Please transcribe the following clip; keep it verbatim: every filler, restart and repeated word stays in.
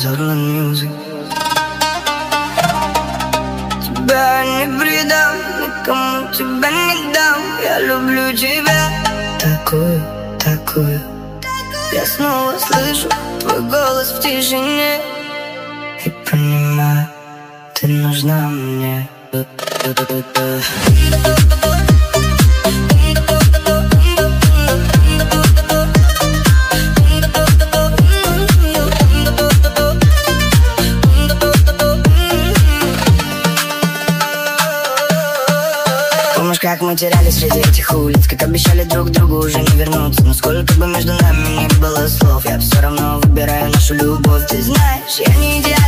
Zorlan music. Тебя не предам, никому тебя не дам. Я люблю тебя такую, такую. Я снова слышу твой голос в тишине и понимаю, ты нужна мне. Помнишь, как мы терялись среди этих улиц, как обещали друг другу уже не вернуться. Но сколько бы между нами ни было слов, я все равно выбираю нашу любовь. Ты знаешь, я не идеальна,